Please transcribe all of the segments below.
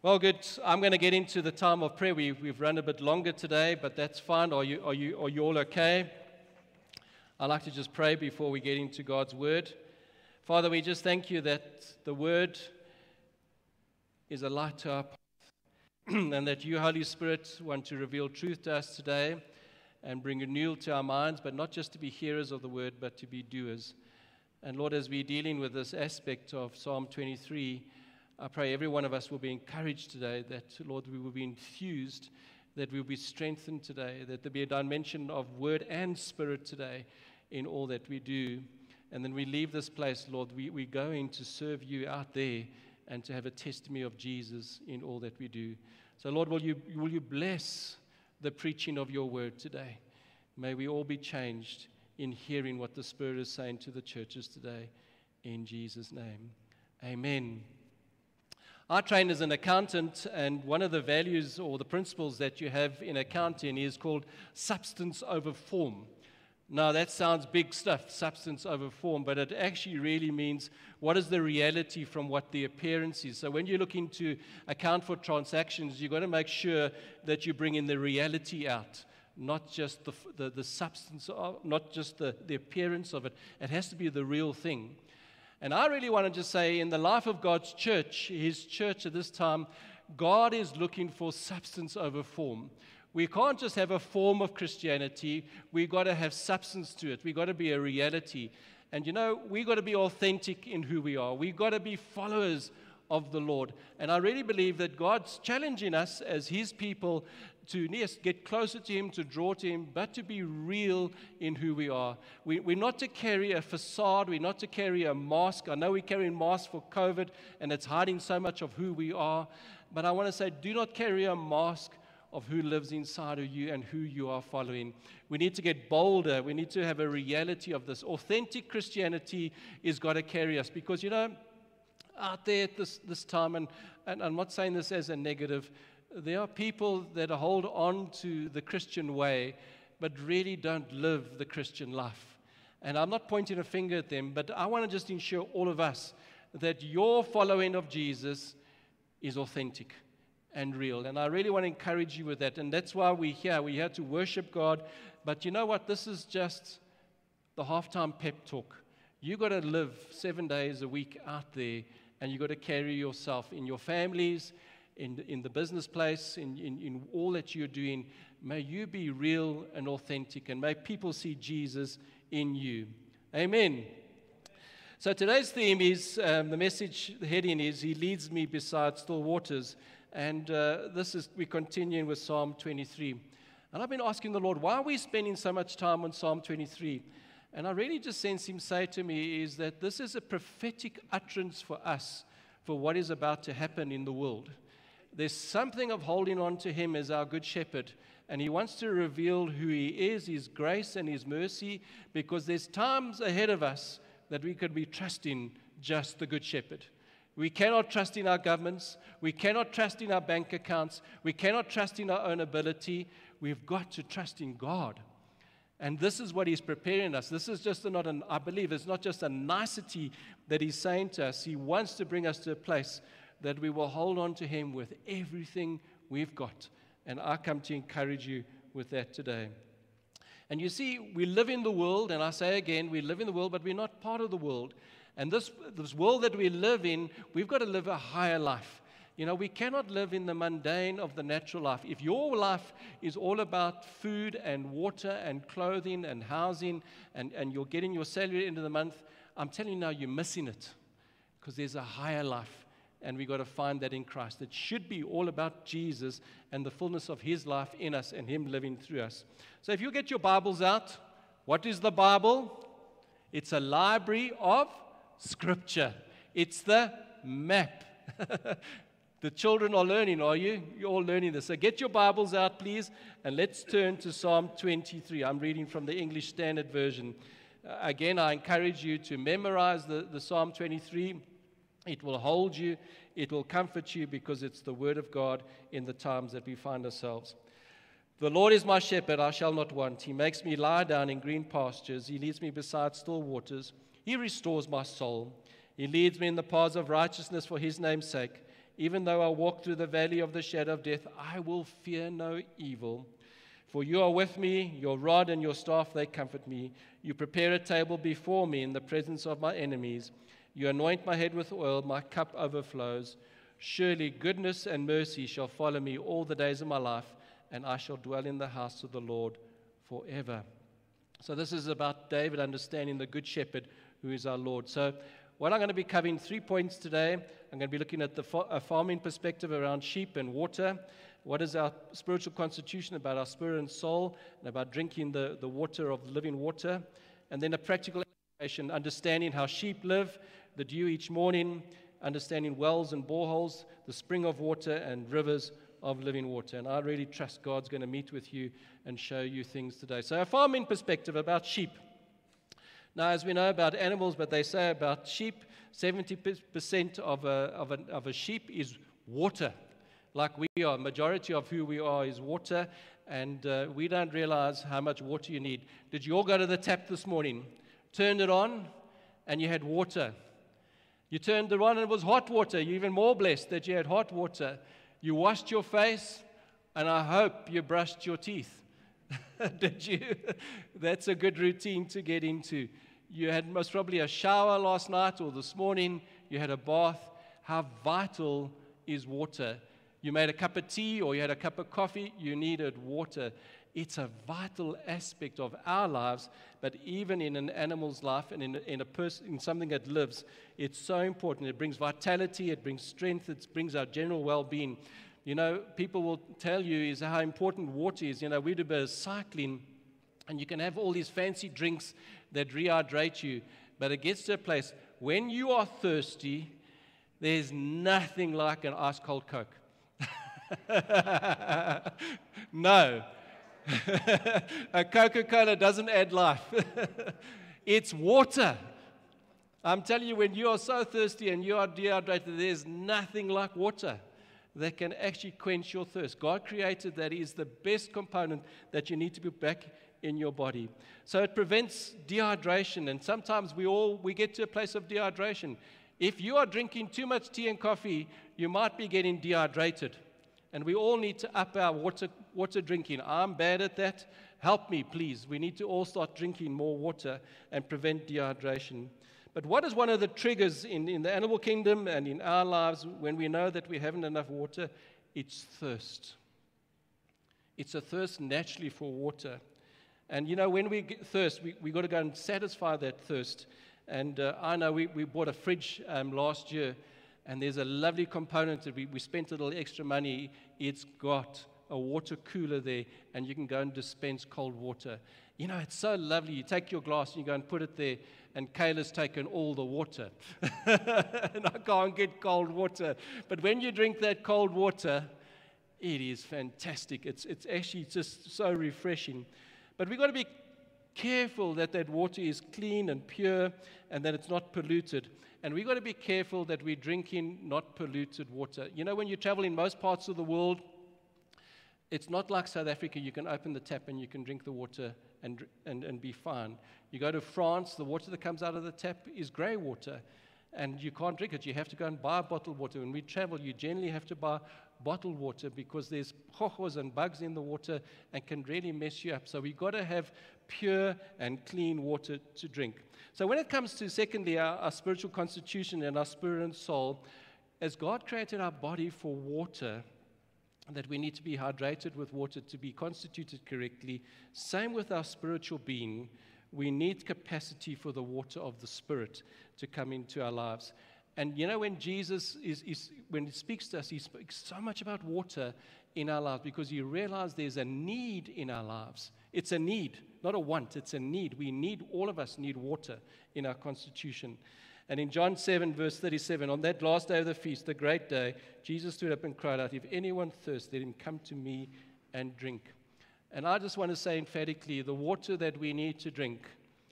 Well, good. I'm going to get into the time of prayer. We've run a bit longer today, but that's fine. Are you all okay? I'd like to just pray before we get into God's word. Father, we just thank you that the word is a light to our path, and that you, Holy Spirit, want to reveal truth to us today and bring renewal to our minds, but not just to be hearers of the word, but to be doers. And Lord, as we're dealing with this aspect of Psalm 23, I pray every one of us will be encouraged today, that, Lord, we will be infused, that we will be strengthened today, that there be a dimension of word and spirit today in all that we do. And then we leave this place, Lord, we go in to serve you out there and to have a testimony of Jesus in all that we do. So, Lord, will you bless the preaching of your word today? May we all be changed in hearing what the Spirit is saying to the churches today. In Jesus' name, amen. I trained as an accountant, and one of the values or the principles that you have in accounting is called substance over form. Now, that sounds big stuff, substance over form, but it actually really means what is the reality from what the appearance is. So when you're looking to account for transactions, you've got to make sure that you bring in the reality out, not just the substance, not just the appearance of it. It has to be the real thing. And I really want to just say, in the life of God's church, His church at this time, God is looking for substance over form. We can't just have a form of Christianity. We've got to have substance to it. We've got to be a reality. And we've got to be authentic in who we are. We've got to be followers of the Lord. And I really believe that God's challenging us as His people to get closer to Him, to draw to Him, but to be real in who we are. We're not to carry a facade. We're not to carry a mask. I know we're carrying masks for COVID, and it's hiding so much of who we are. But I want to say, do not carry a mask of who lives inside of you and who you are following. We need to get bolder. We need to have a reality of this. Authentic Christianity is got to carry us, because, out there at this time, and I'm not saying this as a negative, there are people that hold on to the Christian way, but really don't live the Christian life. And I'm not pointing a finger at them, but I want to just ensure all of us that your following of Jesus is authentic and real. And I really want to encourage you with that. And that's why we're here. We're here to worship God. But you know what? This is just the halftime pep talk. You've got to live 7 days a week out there, and you've got to carry yourself in your families, in the business place, in all that you're doing. May you be real and authentic, and may people see Jesus in you. Amen. So today's theme is, the heading is, He leads me beside still waters. And we're continuing with Psalm 23. And I've been asking the Lord, why are we spending so much time on Psalm 23? And I really just sense Him say to me is that this is a prophetic utterance for us for what is about to happen in the world. There's something of holding on to Him as our good shepherd, and He wants to reveal who He is, His grace and His mercy, because there's times ahead of us that we could be trusting just the good shepherd. We cannot trust in our governments. We cannot trust in our bank accounts. We cannot trust in our own ability. We've got to trust in God. And this is what He's preparing us. This is just I believe it's not just a nicety that He's saying to us. He wants to bring us to a place that we will hold on to Him with everything we've got. And I come to encourage you with that today. And you see, we live in the world, and I say again, we live in the world, but we're not part of the world. And this world that we live in, we've got to live a higher life. We cannot live in the mundane of the natural life. If your life is all about food and water and clothing and housing, and you're getting your salary at the end of the month, I'm telling you now, you're missing it, because there's a higher life, and we've got to find that in Christ. It should be all about Jesus and the fullness of His life in us and Him living through us. So if you get your Bibles out, what is the Bible? It's a library of Scripture. It's the map. The children are learning, are you? You're all learning this. So get your Bibles out, please, and let's turn to Psalm 23. I'm reading from the English Standard Version. Again, I encourage you to memorize the Psalm 23. It will hold you. It will comfort you, because it's the Word of God in the times that we find ourselves. The Lord is my shepherd, I shall not want. He makes me lie down in green pastures. He leads me beside still waters. He restores my soul. He leads me in the paths of righteousness for His name's sake. Even though I walk through the valley of the shadow of death, I will fear no evil. For you are with me, your rod and your staff, they comfort me. You prepare a table before me in the presence of my enemies. You anoint my head with oil, my cup overflows. Surely goodness and mercy shall follow me all the days of my life, and I shall dwell in the house of the Lord forever. So this is about David understanding the Good Shepherd, who is our Lord. So what I'm going to be covering 3 points today. I'm going to be looking at a farming perspective around sheep and water. What is our spiritual constitution about our spirit and soul, and about drinking the water of living water. And then a practical application, understanding how sheep live, the dew each morning, understanding wells and boreholes, the spring of water and rivers of living water. And I really trust God's going to meet with you and show you things today. So a farming perspective about sheep. Now, as we know about animals, but they say about sheep, 70% of a sheep is water. Like we are, majority of who we are is water, and we don't realize how much water you need. Did you all go to the tap this morning, turned it on, and you had water? You turned it on and it was hot water. You're even more blessed that you had hot water. You washed your face, and I hope you brushed your teeth. Did you? That's a good routine to get into. You had most probably a shower last night or this morning. You had a bath. How vital is water? You made a cup of tea or you had a cup of coffee, you needed water. It's a vital aspect of our lives, but even in an animal's life and in something that lives, it's so important. It brings vitality, it brings strength, it brings our general well-being. You know, people will tell you is how important water is. You know, we do a bit of cycling, and you can have all these fancy drinks that rehydrate you, but it gets to a place, when you are thirsty, there's nothing like an ice-cold Coke. No. A Coca-Cola doesn't add life. It's water. I'm telling you, when you are so thirsty and you are dehydrated, there's nothing like water that can actually quench your thirst. God created that. Is the best component that you need to put back in your body. So it prevents dehydration, and sometimes we get to a place of dehydration. If you are drinking too much tea and coffee, you might be getting dehydrated. And we all need to up our water drinking. I'm bad at that. Help me, please. We need to all start drinking more water and prevent dehydration. But what is one of the triggers in the animal kingdom and in our lives when we know that we haven't enough water? It's thirst. It's a thirst naturally for water. And you know, when we get thirst, we got to go and satisfy that thirst. And I know we bought a fridge last year, and there's a lovely component that we spent a little extra money. It's got a water cooler there, and you can go and dispense cold water. You know, it's so lovely. You take your glass and you go and put it there, and Kayla's taken all the water. And I can't get cold water. But when you drink that cold water, it is fantastic. It's actually just so refreshing. But we've got to be careful that that water is clean and pure and that it's not polluted. And we've got to be careful that we're drinking not polluted water. You know, when you travel in most parts of the world, it's not like South Africa. You can open the tap and you can drink the water and be fine. You go to France, the water that comes out of the tap is grey water, and you can't drink it. You have to go and buy bottled water. When we travel, you generally have to buy bottled water because there's hohos and bugs in the water and can really mess you up. So we've got to have pure and clean water to drink. So when it comes to, secondly, our spiritual constitution and our spirit and soul, as God created our body for water, that we need to be hydrated with water to be constituted correctly, same with our spiritual being. We need capacity for the water of the Spirit to come into our lives. And you know, when Jesus when he speaks to us, he speaks so much about water in our lives because he realized there's a need in our lives. It's a need, not a want. It's a need. All of us need water in our constitution. And in John 7, verse 37, on that last day of the feast, the great day, Jesus stood up and cried out, "If anyone thirsts, let him come to me and drink." And I just want to say emphatically, the water that we need to drink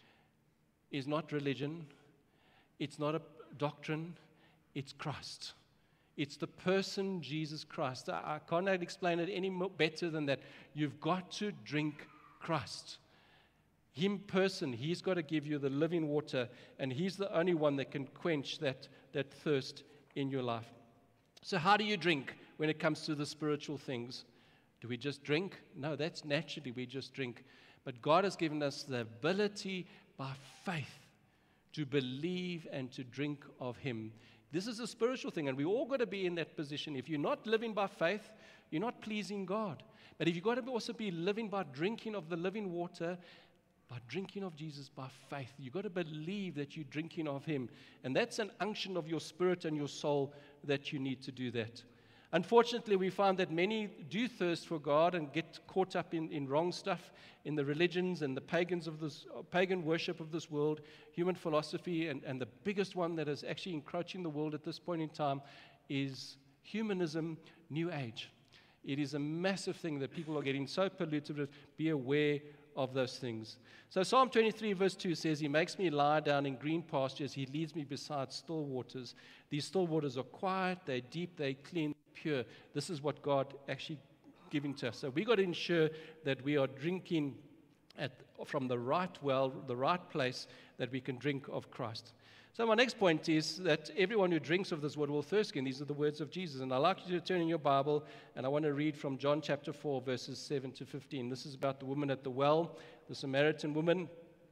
is not religion. It's not a doctrine. It's Christ. It's the person Jesus Christ. I cannot explain it any better than that. You've got to drink Christ. Him person, he's got to give you the living water, and he's the only one that can quench that thirst in your life. So how do you drink when it comes to the spiritual things? Do we just drink? No, that's naturally we just drink. But God has given us the ability by faith to believe and to drink of Him. This is a spiritual thing, and we all got to be in that position. If you're not living by faith, you're not pleasing God. But if you've got to also be living by drinking of the living water, by drinking of Jesus by faith, you've got to believe that you're drinking of Him. And that's an unction of your spirit and your soul that you need to do that. Unfortunately, we find that many do thirst for God and get caught up in wrong stuff, in the religions and the pagan worship of this world, human philosophy, and the biggest one that is actually encroaching the world at this point in time is humanism, New Age. It is a massive thing that people are getting so polluted with. Be aware of those things. So Psalm 23 verse 2 says, He makes me lie down in green pastures. He leads me beside still waters. These still waters are quiet, they're deep, they're clean, pure. This is what God actually giving to us. So we got to ensure that we are drinking from the right well, the right place, that we can drink of Christ. So my next point is that everyone who drinks of this water will thirst again. These are the words of Jesus. And I'd like you to turn in your Bible, and I want to read from John chapter 4, verses 7 to 15. This is about the woman at the well, the Samaritan woman.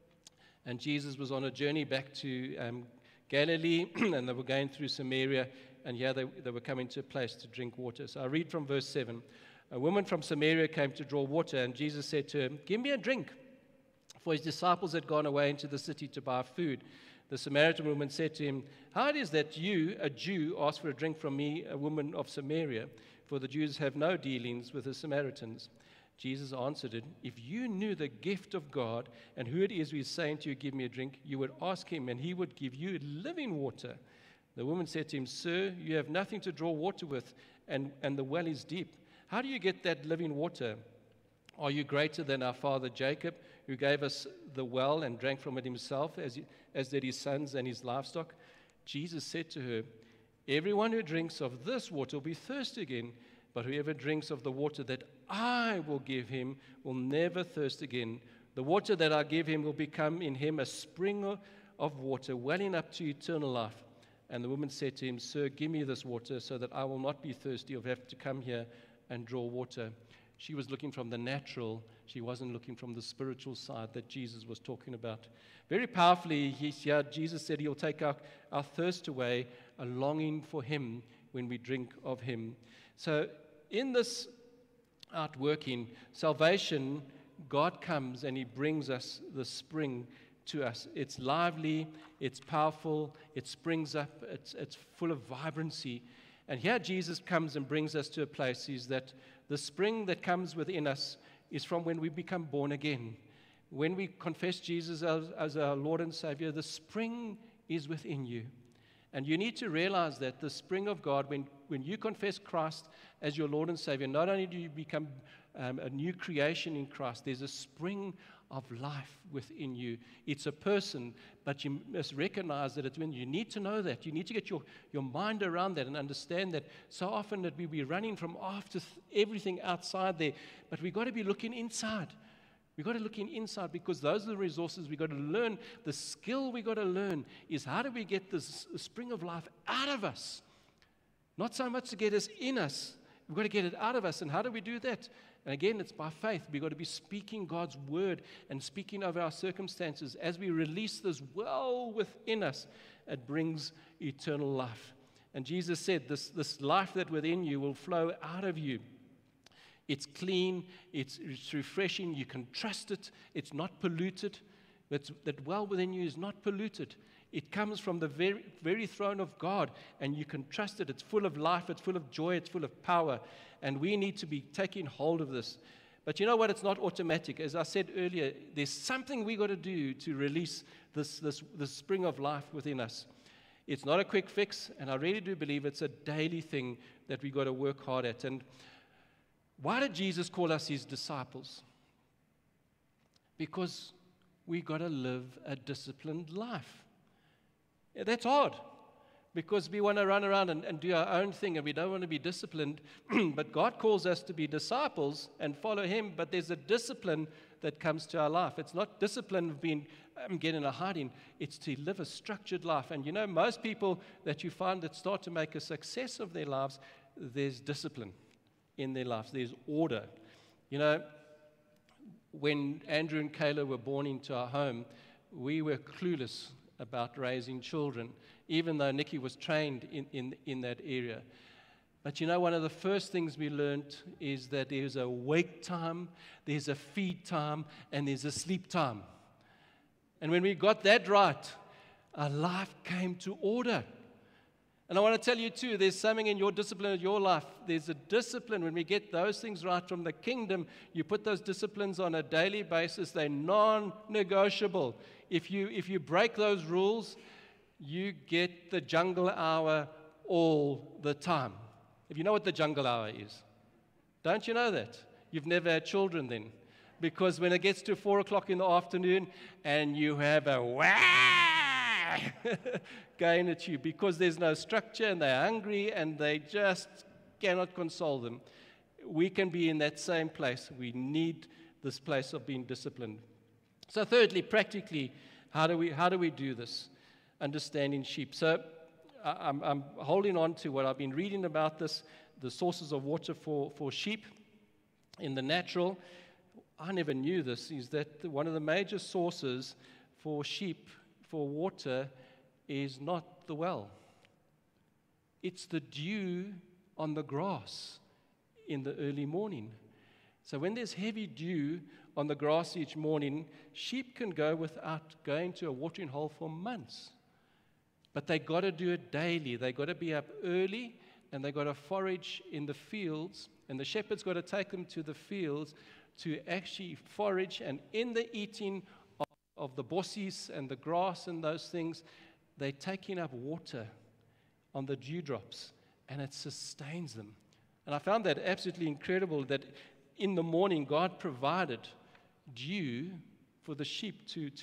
And Jesus was on a journey back to Galilee, and they were going through Samaria, and here they were coming to a place to drink water. So I read from verse 7. A woman from Samaria came to draw water, and Jesus said to her, Give me a drink. For his disciples had gone away into the city to buy food. The Samaritan woman said to him, How it is that you, a Jew, ask for a drink from me, a woman of Samaria? For the Jews have no dealings with the Samaritans. Jesus answered it, If you knew the gift of God and who it is who is saying to you, Give me a drink, you would ask him, and he would give you living water. The woman said to him, Sir, you have nothing to draw water with, and the well is deep. How do you get that living water? Are you greater than our father Jacob, who gave us the well and drank from it himself, as did his sons and his livestock? Jesus said to her, Everyone who drinks of this water will be thirsty again, but whoever drinks of the water that I will give him will never thirst again. The water that I give him will become in him a spring of water welling up to eternal life. And the woman said to him, Sir, give me this water so that I will not be thirsty or have to come here and draw water. She was looking from the natural. She wasn't looking from the spiritual side that Jesus was talking about. Very powerfully, Jesus said he'll take our thirst away, a longing for him when we drink of him. So in this outworking, salvation, God comes and he brings us the spring to us. It's lively, it's powerful, it springs up, it's full of vibrancy. And here Jesus comes and brings us to a place is that the spring that comes within us is from when we become born again. When we confess Jesus as our Lord and Savior, the spring is within you. And you need to realize that the spring of God, when you confess Christ as your Lord and Savior, not only do you become a new creation in Christ, there's a spring of life within you. It's a person, but you must recognize that it's when you need to know that. You need to get your mind around that and understand that so often that we be running from after everything outside there, but we've got to be looking inside. We've got to look inside because those are the resources we've got to learn. The skill we've got to learn is how do we get this spring of life out of us? Not so much to get us in us. We've got to get it out of us. And how do we do that? And again, it's by faith. We've got to be speaking God's word and speaking of our circumstances. As we release this well within us, it brings eternal life. And Jesus said, this life that within you will flow out of you. It's clean, it's refreshing, you can trust it, it's not polluted. That well within you is not polluted. It comes from the very throne of God, and you can trust it. It's full of life, it's full of joy, it's full of power, and we need to be taking hold of this. But you know what? It's not automatic. As I said earlier, there's something we got to do to release this spring of life within us. It's not a quick fix, and I really do believe it's a daily thing that we got to work hard at. And why did Jesus call us his disciples? Because we got to live a disciplined life. Yeah, that's hard because we want to run around and do our own thing and we don't want to be disciplined. But God calls us to be disciples and follow him, but there's a discipline that comes to our life. It's not discipline of being getting a hiding. It's to live a structured life. And most people that you find that start to make a success of their lives, there's discipline in their lives. There's order. When Andrew and Kayla were born into our home, we were clueless about raising children, even though Nikki was trained in that area. But one of the first things we learned is that there's a wake time, there's a feed time, and there's a sleep time. And when we got that right, our life came to order. And I want to tell you too, there's something in your discipline of your life. There's a discipline. When we get those things right from the kingdom, you put those disciplines on a daily basis. They're non-negotiable. If you break those rules, you get the jungle hour all the time. If you know what the jungle hour is, don't you know that? You've never had children then. Because when it gets to 4 o'clock in the afternoon and you have a wah going at you because there's no structure and they're hungry and they just cannot console them. We can be in that same place. We need this place of being disciplined. So thirdly, practically, how do we do this? Understanding sheep. So I'm holding on to what I've been reading about this, the sources of water for sheep in the natural. I never knew this, is that one of the major sources for sheep for water is not the well. It's the dew on the grass in the early morning. So when there's heavy dew on the grass each morning, sheep can go without going to a watering hole for months. But they got to do it daily. They got to be up early and they got to forage in the fields. And the shepherd's got to take them to the fields to actually forage. And in the eating of the bossies and the grass and those things, they're taking up water on the dewdrops, and it sustains them. And I found that absolutely incredible that in the morning God provided dew for the sheep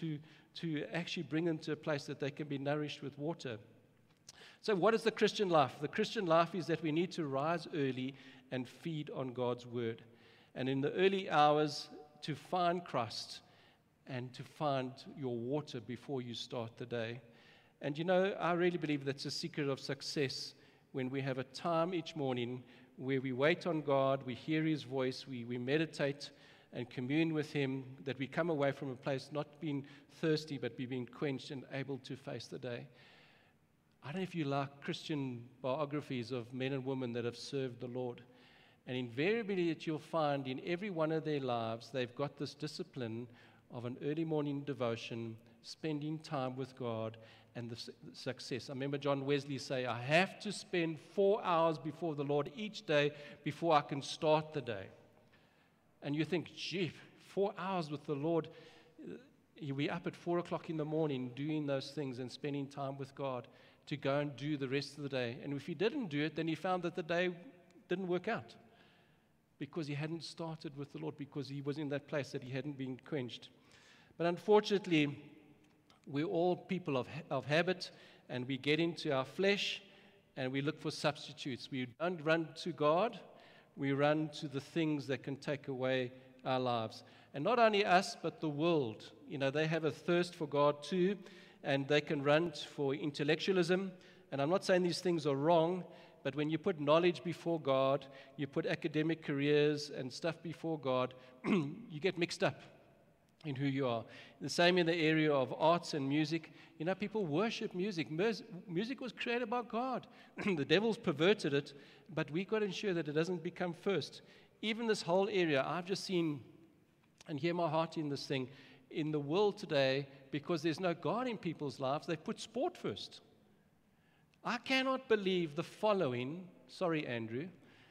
to actually bring them to a place that they can be nourished with water. So what is the Christian life? The Christian life is that we need to rise early and feed on God's word. And in the early hours, to find Christ and to find your water before you start the day. And I really believe that's a secret of success when we have a time each morning where we wait on God, we hear His voice, we meditate and commune with Him, that we come away from a place not being thirsty, but being quenched and able to face the day. I don't know if you like Christian biographies of men and women that have served the Lord. And invariably that you'll find in every one of their lives, they've got this discipline of an early morning devotion, spending time with God, and the success. I remember John Wesley say, I have to spend 4 hours before the Lord each day before I can start the day. And you think, gee, 4 hours with the Lord, you'll be up at 4 o'clock in the morning doing those things and spending time with God to go and do the rest of the day. And if he didn't do it, then he found that the day didn't work out because he hadn't started with the Lord, because he was in that place that he hadn't been quenched. But unfortunately, we're all people of habit, and we get into our flesh, and we look for substitutes. We don't run to God, we run to the things that can take away our lives. And not only us, but the world. They have a thirst for God too, and they can run for intellectualism. And I'm not saying these things are wrong, but when you put knowledge before God, you put academic careers and stuff before God, you get mixed up in who you are. The same in the area of arts and music. People worship music. Music was created by God. The devil's perverted it, but we've got to ensure that it doesn't become first. Even this whole area, I've just seen and hear my heart in this thing. In the world today, because there's no God in people's lives, they put sport first. I cannot believe the following, sorry, Andrew,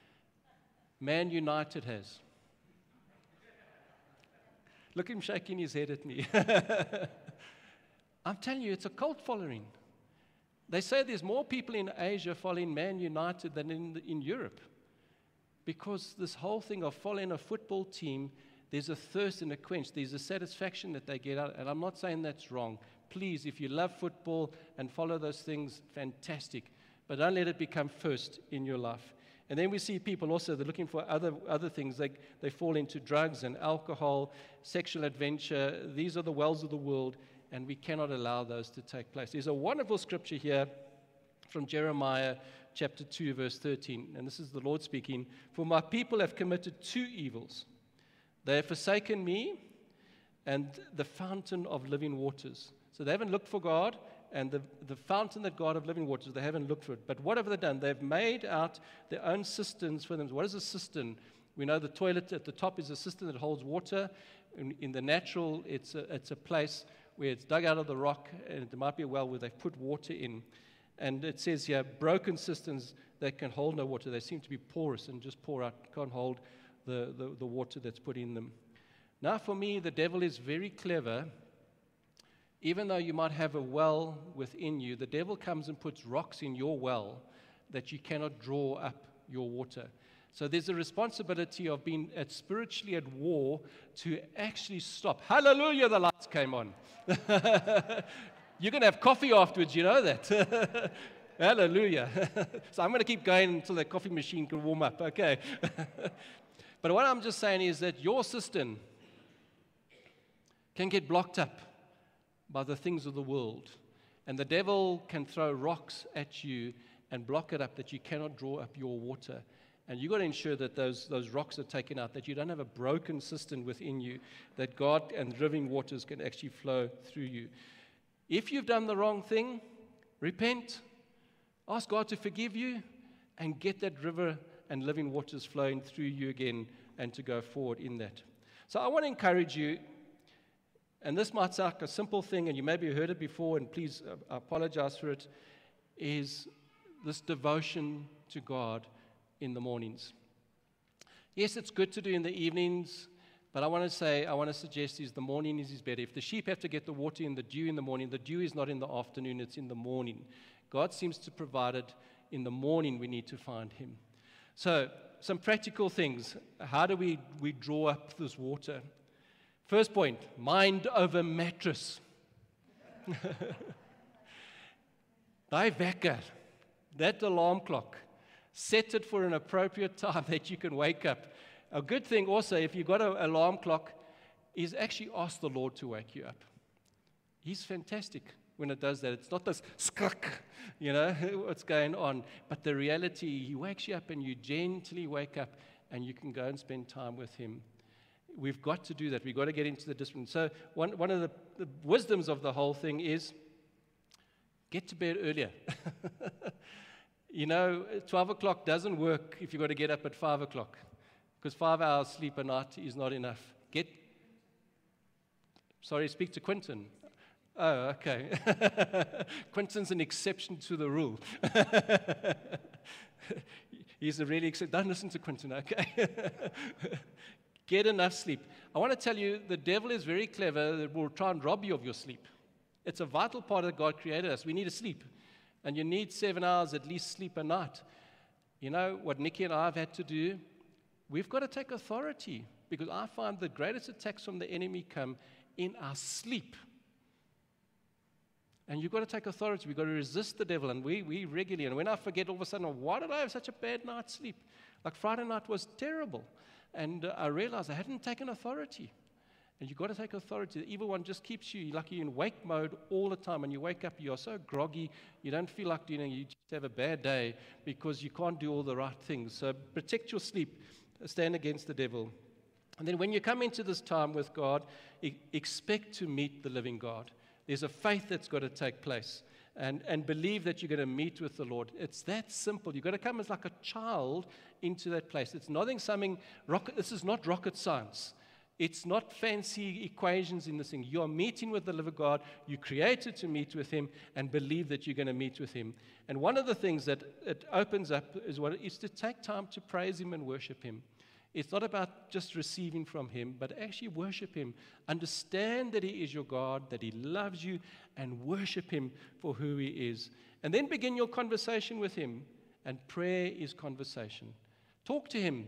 Man United has. Look at him shaking his head at me. I'm telling you, it's a cult following. They say there's more people in Asia following Man United than in Europe. Because this whole thing of following a football team, there's a thirst and a quench. There's a satisfaction that they get out. And I'm not saying that's wrong. Please, if you love football and follow those things, fantastic. But don't let it become first in your life. And then we see people also, they're looking for other things. They fall into drugs and alcohol, sexual adventure. These are the wells of the world, and we cannot allow those to take place. There's a wonderful scripture here from Jeremiah chapter 2, verse 13. And this is the Lord speaking. For my people have committed two evils. They have forsaken me and the fountain of living waters. So they haven't looked for God, and the fountain that God of living waters, they haven't looked for it. But what have they done? They've made out their own cisterns for them. What is a cistern? We know the toilet at the top is a cistern that holds water. In the natural, it's a place where it's dug out of the rock, and there might be a well where they've put water in. And it says here, broken cisterns that can hold no water. They seem to be porous and just pour out, can't hold the water that's put in them. Now, for me, the devil is very clever. Even though you might have a well within you, the devil comes and puts rocks in your well that you cannot draw up your water. So there's a responsibility of being spiritually at war to actually stop. Hallelujah, the lights came on. You're going to have coffee afterwards, you know that. Hallelujah. So I'm going to keep going until the coffee machine can warm up. Okay. But what I'm just saying is that your cistern can get blocked up by the things of the world. And the devil can throw rocks at you and block it up, that you cannot draw up your water. And you've got to ensure that those rocks are taken out, that you don't have a broken cistern within you, that God and living waters can actually flow through you. If you've done the wrong thing, repent, ask God to forgive you, and get that river and living waters flowing through you again, and to go forward in that. So I want to encourage you. And this might sound like a simple thing, and you maybe heard it before, and please I apologize for it, is this devotion to God in the mornings. Yes, it's good to do in the evenings, but I want to suggest is the morning is better. If the sheep have to get the water in the dew in the morning, the dew is not in the afternoon, it's in the morning. God seems to provide it in the morning. We need to find Him. So, some practical things. How do we draw up this water? First point, mind over mattress. Die wekker, that alarm clock. Set it for an appropriate time that you can wake up. A good thing also, if you've got an alarm clock, is actually ask the Lord to wake you up. He's fantastic when it does that. It's not this skrik, you know, what's going on. But the reality, He wakes you up and you gently wake up and you can go and spend time with Him. We've got to do that. We've got to get into the discipline. So one of the wisdoms of the whole thing is get to bed earlier. You know, 12 o'clock doesn't work if you've got to get up at 5 o'clock, because 5 hours sleep a night is not enough. Speak to Quentin. Oh, okay. Quentin's an exception to the rule. He's a really exception. Don't listen to Quentin, okay? Get enough sleep. I want to tell you, the devil is very clever. That will try and rob you of your sleep. It's a vital part that God created us. We need to sleep. And you need 7 hours at least sleep a night. You know, what Nikki and I have had to do, we've got to take authority, because I find the greatest attacks from the enemy come in our sleep. And you've got to take authority. We've got to resist the devil. And we regularly, and when I forget, all of a sudden, why did I have such a bad night's sleep? Like Friday night was terrible. And I realized I hadn't taken authority. And you've got to take authority. The evil one just keeps you like you're in wake mode all the time. And you wake up, you're so groggy, you don't feel like doing anything. You just have a bad day because you can't do all the right things. So protect your sleep. Stand against the devil. And then when you come into this time with God, expect to meet the living God. There's a faith that's got to take place. And believe that you're going to meet with the Lord. It's that simple. You've got to come as like a child into that place. It's nothing this is not rocket science. It's not fancy equations in this thing. You are meeting with the living God. You created to meet with Him, and believe that you're going to meet with Him. And one of the things that it opens up is to take time to praise Him and worship Him. It's not about just receiving from Him, but actually worship Him. Understand that He is your God, that He loves you, and worship Him for who He is. And then begin your conversation with Him. And prayer is conversation. Talk to Him.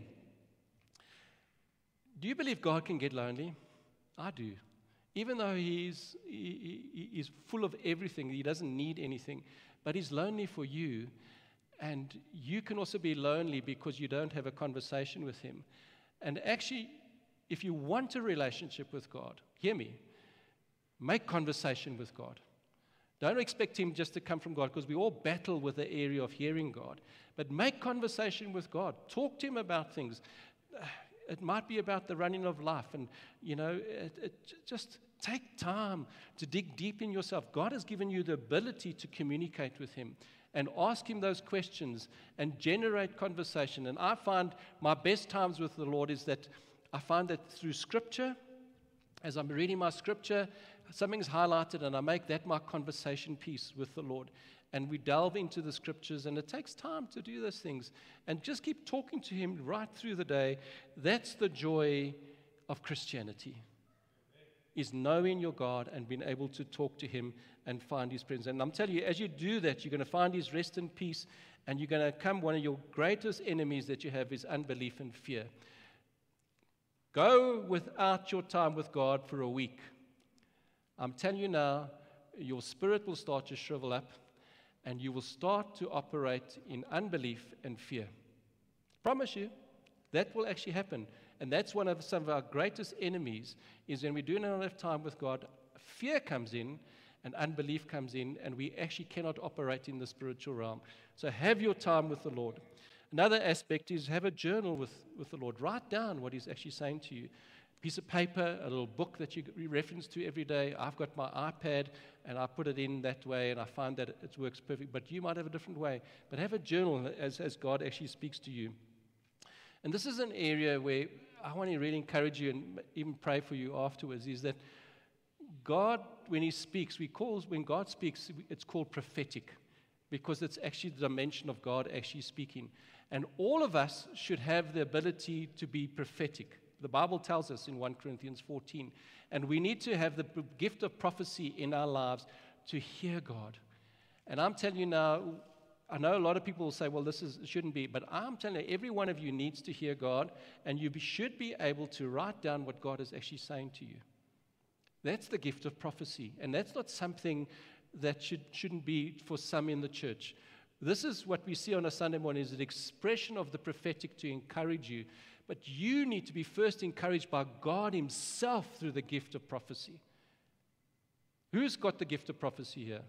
Do you believe God can get lonely? I do. Even though He's full of everything, He doesn't need anything, but He's lonely for you. And you can also be lonely because you don't have a conversation with him. And actually, if you want a relationship with God, hear me, make conversation with God. Don't expect him just to come from God, because we all battle with the area of hearing God. But make conversation with God. Talk to him about things. It might be about the running of life. And, just take time to dig deep in yourself. God has given you the ability to communicate with him and ask him those questions and generate conversation. And I find my best times with the Lord is that I find that through Scripture, as I'm reading my Scripture, something's highlighted and I make that my conversation piece with the Lord. And we delve into the Scriptures, and it takes time to do those things. And just keep talking to him right through the day. That's the joy of Christianity, is knowing your God and being able to talk to him and find his presence. And I'm telling you, as you do that, you're going to find his rest and peace, and you're going to come, one of your greatest enemies that you have is unbelief and fear. Go without your time with God for a week. I'm telling you now, your spirit will start to shrivel up, and you will start to operate in unbelief and fear. Promise you, that will actually happen. And that's one of some of our greatest enemies, is when we do not have time with God, fear comes in and unbelief comes in, and we actually cannot operate in the spiritual realm. So have your time with the Lord. Another aspect is have a journal with the Lord. Write down what he's actually saying to you. A piece of paper, a little book that you reference to every day. I've got my iPad, and I put it in that way, and I find that it works perfect. But you might have a different way. But have a journal as God actually speaks to you. And this is an area where I want to really encourage you and even pray for you afterwards, is that God, when he speaks, when God speaks, it's called prophetic, because it's actually the dimension of God actually speaking. And all of us should have the ability to be prophetic. The Bible tells us in 1 Corinthians 14. And we need to have the gift of prophecy in our lives to hear God. And I'm telling you now, I know a lot of people will say, well, shouldn't be. But I'm telling you, every one of you needs to hear God. And you should be able to write down what God is actually saying to you. That's the gift of prophecy. And that's not something that shouldn't be for some in the church. This is what we see on a Sunday morning, is an expression of the prophetic to encourage you. But you need to be first encouraged by God himself through the gift of prophecy. Who's got the gift of prophecy here?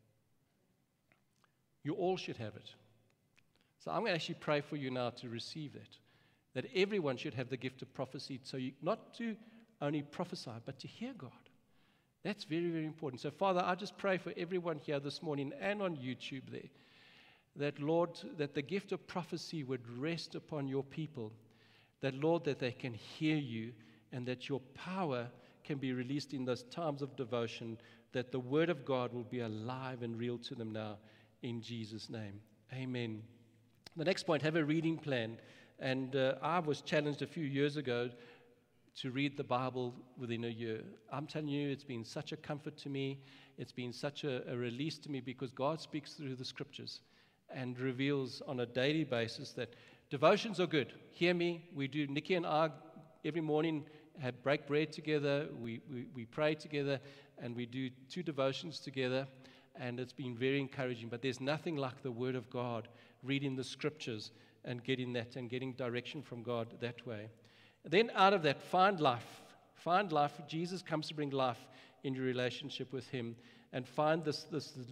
You all should have it. So I'm going to actually pray for you now to receive that everyone should have the gift of prophecy, so not to only prophesy, but to hear God. That's very, very important. So, Father, I just pray for everyone here this morning and on YouTube there, that, Lord, that the gift of prophecy would rest upon your people, that, Lord, that they can hear you, and that your power can be released in those times of devotion, that the word of God will be alive and real to them now, in Jesus' name. Amen. The next point, have a reading plan. And I was challenged a few years ago to read the Bible within a year. I'm telling you, it's been such a comfort to me. It's been such a release to me, because God speaks through the Scriptures and reveals on a daily basis that devotions are good. Hear me. We do. Nikki and I every morning break bread together. We pray together, and we do 2 devotions together. And it's been very encouraging. But there's nothing like the Word of God, reading the Scriptures and getting that and getting direction from God that way. And then out of that, find life. Find life. Jesus comes to bring life in your relationship with him. And find this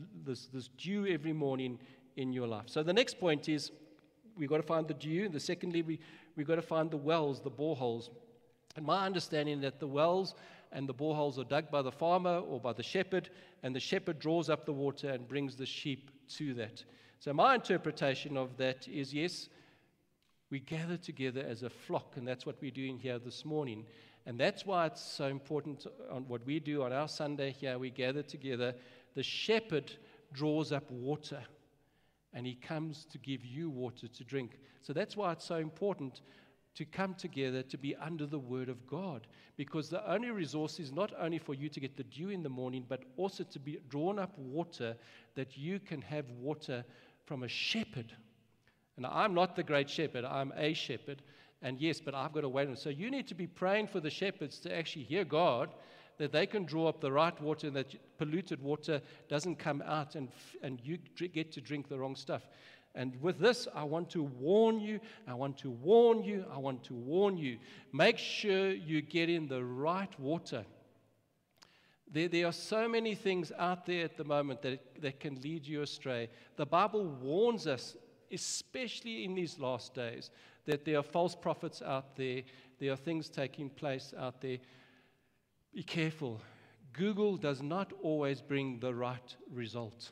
dew every morning in your life. So the next point is we've got to find the dew. And secondly, we've got to find the wells, the boreholes. And my understanding that the wells and the boreholes are dug by the farmer or by the shepherd, and the shepherd draws up the water and brings the sheep to that. So my interpretation of that is, yes, we gather together as a flock, and that's what we're doing here this morning. And that's why it's so important on what we do on our Sunday here. We gather together. The shepherd draws up water, and he comes to give you water to drink. So that's why it's so important to come together, to be under the Word of God, because the only resource is not only for you to get the dew in the morning, but also to be drawn up water, that you can have water from a shepherd. And I'm not the great shepherd, I'm a shepherd, and yes, but I've got to wait. So you need to be praying for the shepherds to actually hear God, that they can draw up the right water, and that polluted water doesn't come out and you get to drink the wrong stuff. And with this, I want to warn you, I want to warn you, I want to warn you. Make sure you get in the right water. There are so many things out there at the moment that can lead you astray. The Bible warns us, especially in these last days, that there are false prophets out there. There are things taking place out there. Be careful. Google does not always bring the right result.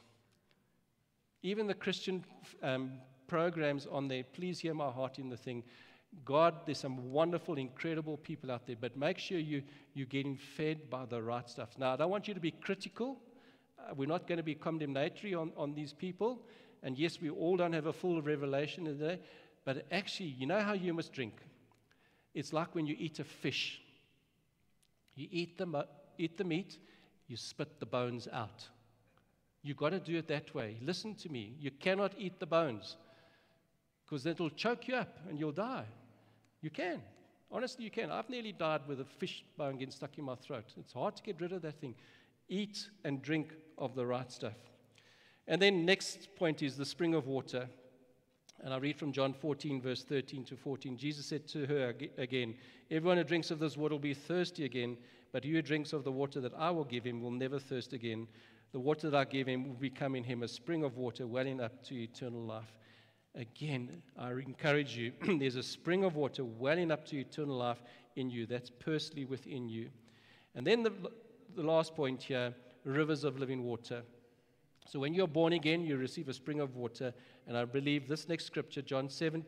Even the Christian programs on there, please hear my heart in the thing. God, there's some wonderful, incredible people out there, but make sure you're getting fed by the right stuff. Now, I don't want you to be critical. We're not going to be condemnatory on these people. And yes, we all don't have a full revelation today, but actually, you know how you must drink? It's like when you eat a fish. You eat the meat, you spit the bones out. You've got to do it that way. Listen to me. You cannot eat the bones because that will choke you up and you'll die. You can. Honestly, you can. I've nearly died with a fish bone getting stuck in my throat. It's hard to get rid of that thing. Eat and drink of the right stuff. And then next point is the spring of water. And I read from John 14, verse 13 to 14. Jesus said to her again, everyone who drinks of this water will be thirsty again, but he who drinks of the water that I will give him will never thirst again. The water that I give him will become in him a spring of water welling up to eternal life. Again, I encourage you, there's a spring of water welling up to eternal life in you. That's personally within you. And then the last point here, rivers of living water. So when you're born again, you receive a spring of water. And I believe this next scripture, John 7,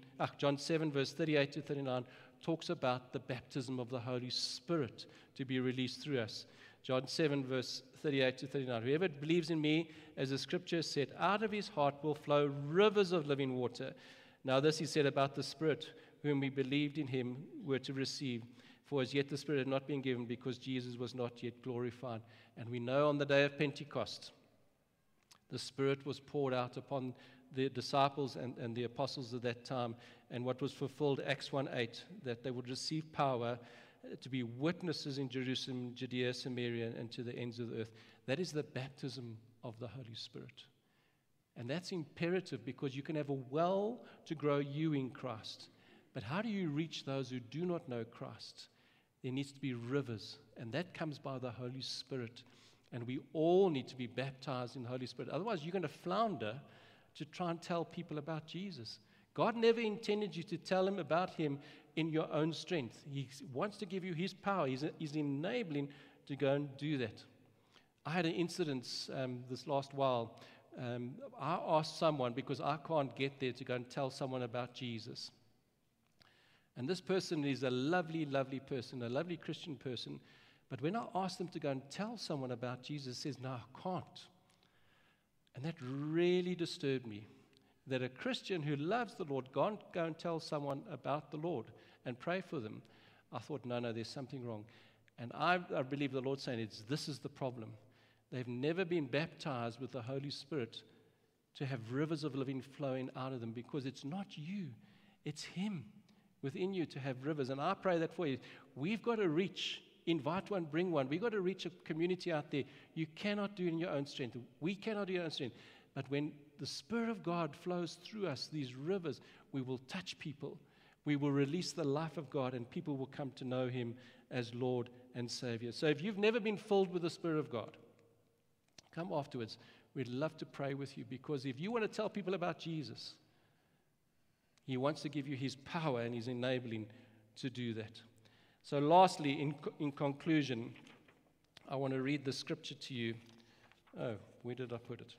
verse 38 to 39, talks about the baptism of the Holy Spirit to be released through us. John 7, verse 38 to 39. Whoever believes in me, as the scripture said, out of his heart will flow rivers of living water. Now this he said about the Spirit, whom we believed in him were to receive. For as yet the Spirit had not been given, because Jesus was not yet glorified. And we know on the day of Pentecost, the Spirit was poured out upon the disciples and the apostles of that time. And what was fulfilled, Acts 1:8, that they would receive power to be witnesses in Jerusalem, Judea, Samaria, and to the ends of the earth. That is the baptism of the Holy Spirit. And that's imperative because you can have a well to grow you in Christ. But how do you reach those who do not know Christ? There needs to be rivers, and that comes by the Holy Spirit. And we all need to be baptized in the Holy Spirit. Otherwise, you're going to flounder to try and tell people about Jesus. God never intended you to tell them about him in your own strength. He wants to give you his power. He's enabling to go and do that. I had an incident this last while. I asked someone, because I can't get there, to go and tell someone about Jesus. And this person is a lovely, lovely person, a lovely Christian person. But when I asked them to go and tell someone about Jesus, says, no, I can't. And that really disturbed me. That a Christian who loves the Lord can't go and tell someone about the Lord and pray for them. I thought, no, there's something wrong. And I believe the Lord's saying this is the problem. They've never been baptized with the Holy Spirit to have rivers of living flowing out of them, because it's not you, it's him within you to have rivers. And I pray that for you. We've got to reach, invite one, bring one. We've got to reach a community out there. You cannot do it in your own strength. We cannot do it in our own strength. But when the Spirit of God flows through us, these rivers, we will touch people. We will release the life of God, and people will come to know him as Lord and Savior. So if you've never been filled with the Spirit of God, come afterwards. We'd love to pray with you, because if you want to tell people about Jesus, he wants to give you his power and his enabling to do that. So lastly, in conclusion, I want to read the scripture to you. Oh, where did I put it?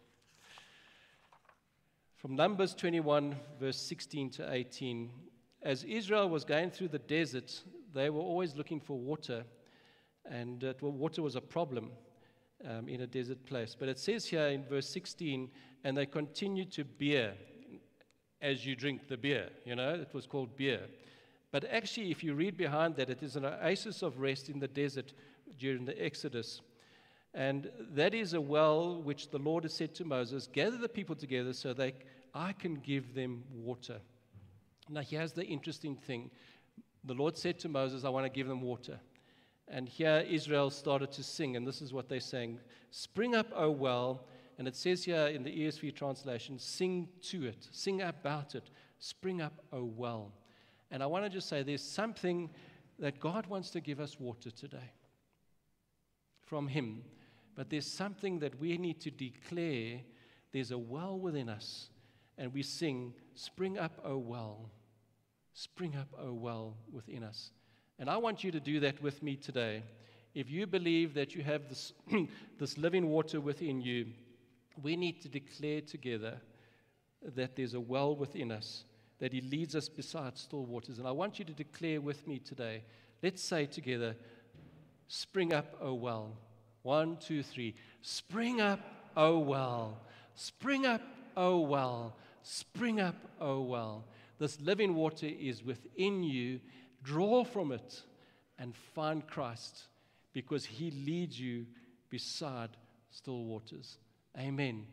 From Numbers 21, verse 16 to 18. As Israel was going through the desert, they were always looking for water, and water was a problem in a desert place. But it says here in verse 16, and they continued to beer as you drink the beer. It was called beer. But actually, if you read behind that, it is an oasis of rest in the desert during the Exodus. And that is a well which the Lord has said to Moses, gather the people together so I can give them water. Now, here's the interesting thing. The Lord said to Moses, I want to give them water. And here Israel started to sing, and this is what they sang. Spring up, O well, And it says here in the ESV translation, sing to it, sing about it, spring up, O well. And I want to just say there's something that God wants to give us water today from Him. But there's something that we need to declare. There's a well within us. And we sing, spring up, O well. Spring up, O well, within us. And I want you to do that with me today. If you believe that you have this, this living water within you, we need to declare together that there's a well within us, that He leads us beside still waters. And I want you to declare with me today. Let's say together, spring up, O well. 1, 2, 3. Spring up, O well. Spring up, O well. Spring up, O well. This living water is within you. Draw from it and find Christ, because He leads you beside still waters. Amen.